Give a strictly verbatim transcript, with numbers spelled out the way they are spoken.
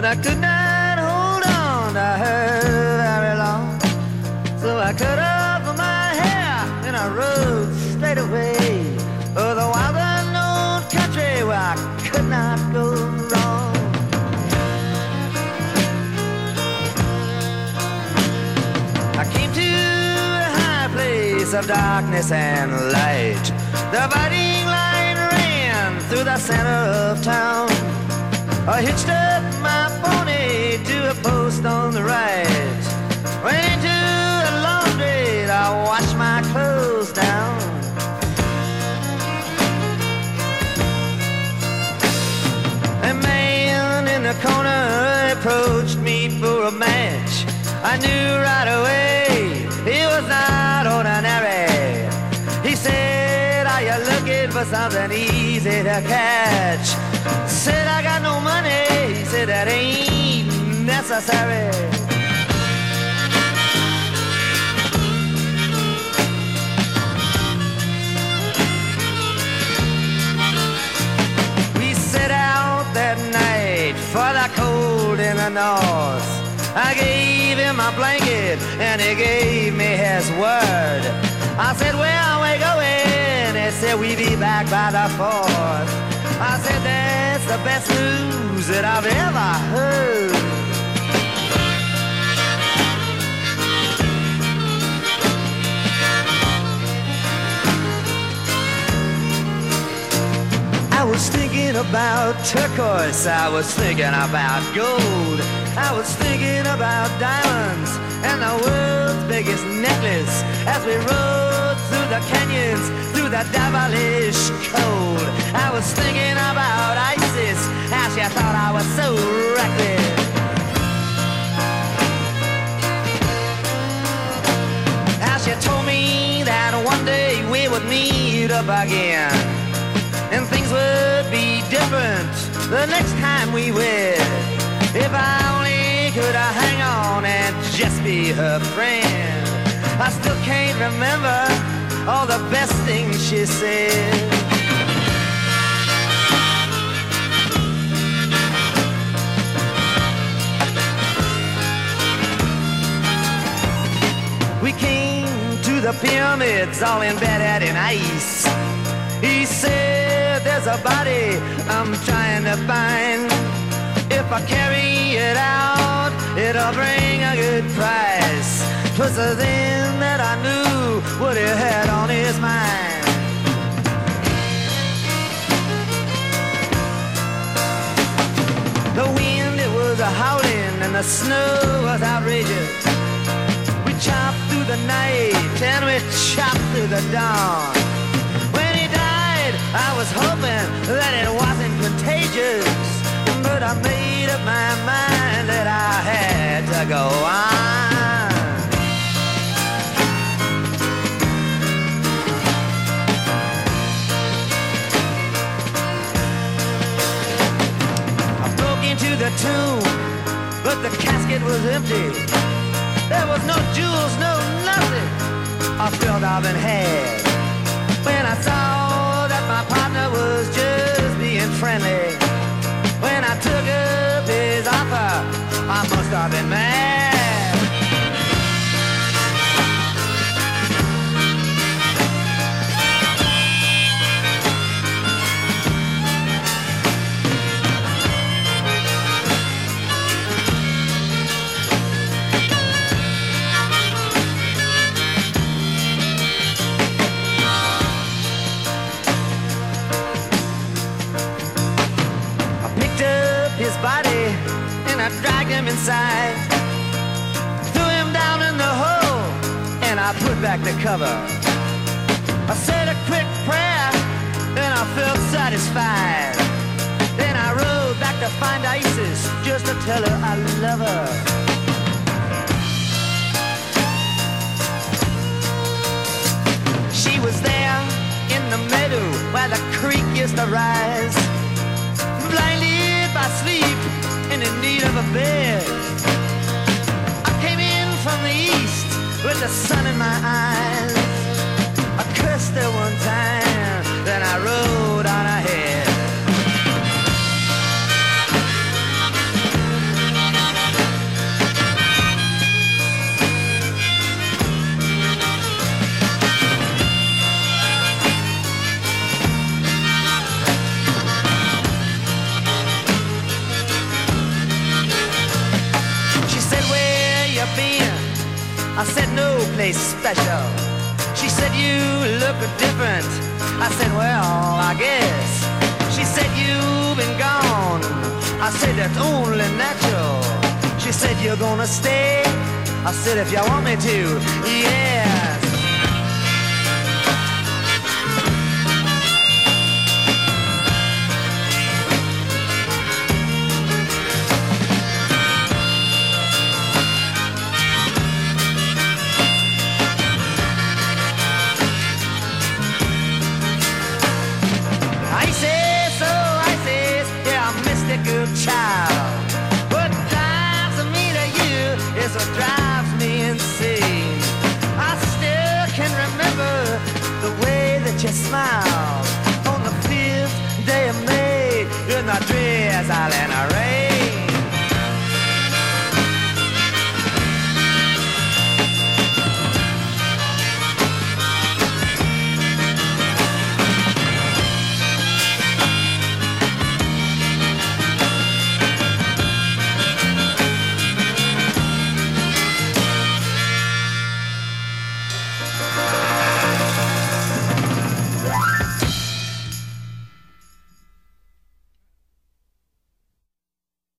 I could not hold on to her very long. So I cut off my hair and I rode straight away. Oh, the wild unknown country where I could not go wrong. I came to a high place of darkness and light. The dividing line ran through the center of town. I hitched up my pony to a post on the right. Went into a laundry to wash my clothes down. A man in the corner approached me for a match. I knew right away he was not ordinary. He said, are you looking for something easy to catch? Said, I got no money. He said, that ain't necessary. We set out that night for the cold in the north. I gave him my blanket and he gave me his word. I said, where are we going? He said, we'll be back by the fourth. I said, that's the best news that I've ever heard. I was thinking about turquoise, I was thinking about gold, I was thinking about diamonds and the world's biggest necklace as we rode through the canyons, through the devilish cold. I was thinking about Isis, how she thought I was so reckless. How she told me that one day we would meet up again and things would be different the next time we wed. If I only could I hang on and just be her friend. I still can't remember all the best things she said. We came to the pyramids all embedded in ice. He said, there's a body I'm trying to find. If I carry it out, it'll bring a good price. 'Twas then that I knew what he had on his mind. The wind, it was a-howling and the snow was outrageous. We chopped through the night and we chopped through the dawn. When he died, I was hoping that it wasn't contagious, but I made up my mind that I had to go on. I broke into the tomb, but the casket was empty. There was no jewels, no nothing I felt I've been had. When I saw that my partner was just being friendly, when I took up his offer, I must have been mad. His body and I dragged him inside, threw him down in the hole and I put back the cover. I said a quick prayer and I felt satisfied. Then I rode back to find Isis just to tell her I love her. She was there in the meadow where the creek used to rise, blinded by sleep and in need of a bed. I came in from the east with the sun in my eyes. I cursed her one time, then I rode on ahead. I said, no place special. She said, you look different. I said, well, I guess. She said, you've been gone. I said, that's only natural. She said, you're gonna stay. I said, if you want me to, yeah.